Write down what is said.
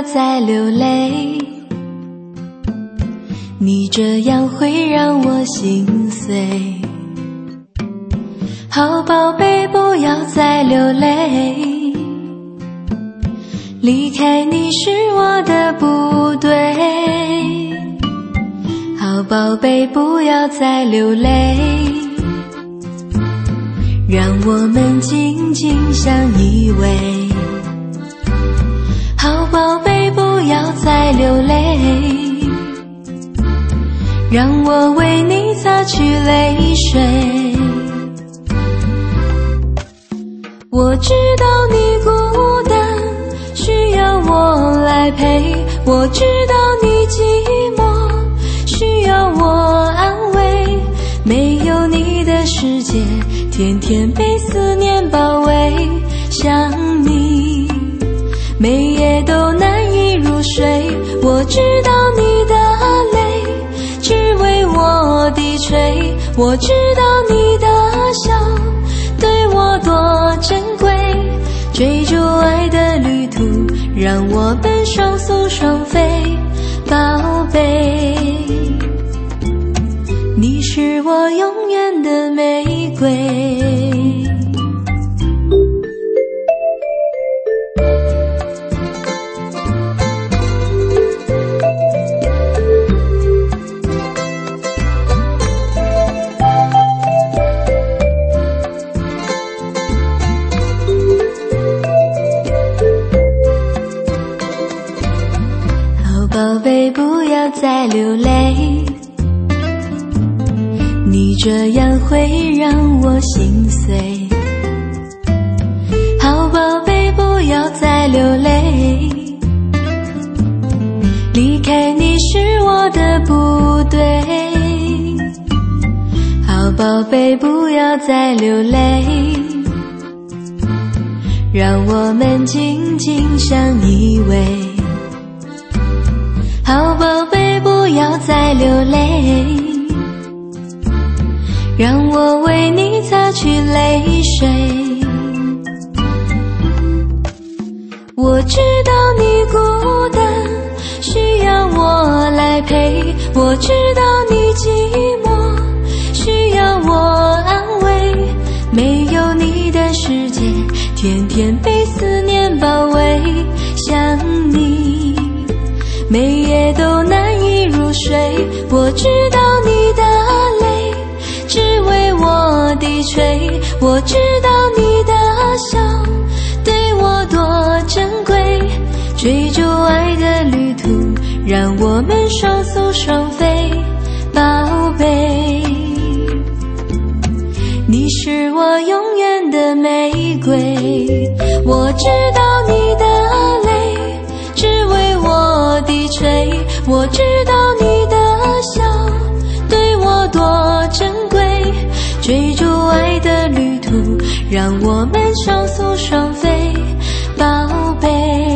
再流泪，你这样会让我心碎。好宝贝，不要再流泪，离开你是我的不对。好宝贝，不要再流泪，让我们紧紧相依偎。好宝贝，不要再流泪，让我为你擦去泪水。我知道你孤单，需要我来陪，我知道你寂寞，需要我安慰。没有你的世界，天天被思念包围，想你每夜都难以入睡。我知道你的泪只为我低垂，我知道你的笑对我多珍贵。追逐爱的旅途，让我们双宿双飞。宝贝，你是我永远的玫瑰。宝贝，不要再流泪，你这样会让我心碎。好宝贝，不要再流泪，离开你是我的不对。好宝贝，不要再流泪，让我们紧紧相依偎。好宝贝，不要再流泪，让我为你擦去泪水。我知道你孤单，需要我来陪，我知道你寂寞，需要我安慰。没有你的世界，天天被思念包围，想你每夜都难以入睡。我知道你的泪只为我低垂，我知道你的笑对我多珍贵。追逐爱的旅途，让我们双宿双飞。宝贝，你是我永远的玫瑰。我知道你的泪只为我低垂，我知道你的笑对我多珍贵。追逐爱的旅途，让我们双宿双飞。宝贝，